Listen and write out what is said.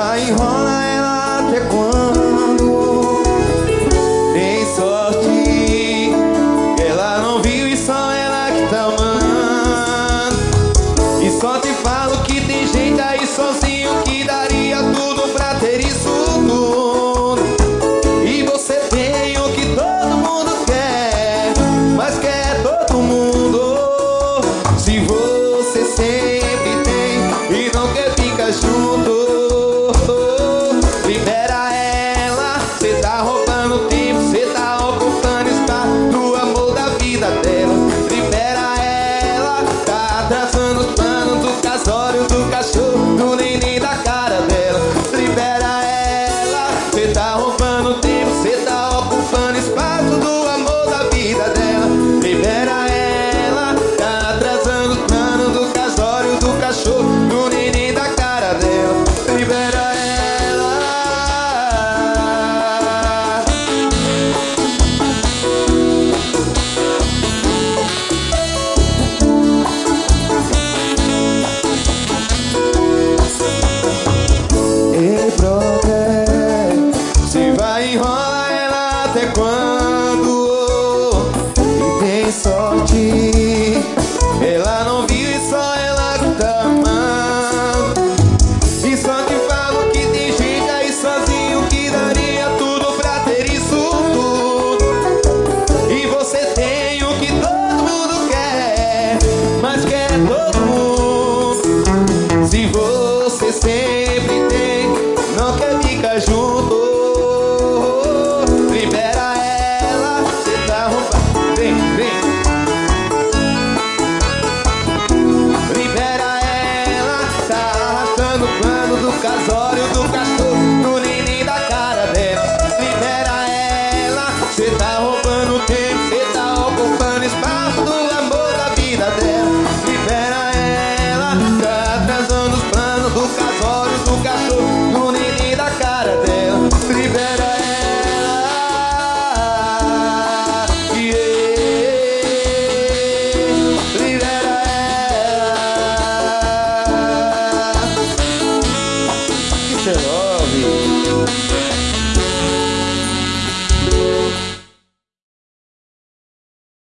vai enrolar ela até quando? Tem sorte, ela não viu e só ela que tá amando. E só te falo que tem gente aí sozinho que daria tudo pra ter isso tudo. E você tem o que todo mundo quer, mas quer todo mundo. Se você sempre tem e não quer ficar junto, libera ela. Cê tá roubando tempo, cê tá ocupando espaço do amor da vida dela. Libera ela, tá atrasando os planos do casório, do cachorro, do neném da cara dela. Libera ela, cê tá roubando tempo, cê tá ocupando espaço do amor da vida dela. Libera ela, tá atrasando os planos do casório, do cachorro, do neném da cara dela. Libera ela. Ei, brother, se vai enrolar ela até quando? E tem sorte, ela não viu e só ela que tá amando. E só te falo que tem gente aí sozinho que daria tudo pra ter isso tudo. E você tem o que todo mundo quer, mas quer todo mundo. Se você sempre tem, não quer ficar junto, libera ela, cê tá roubando. Vem, vem. Libera ela, tá arrastando o plano do casório, do cachorro.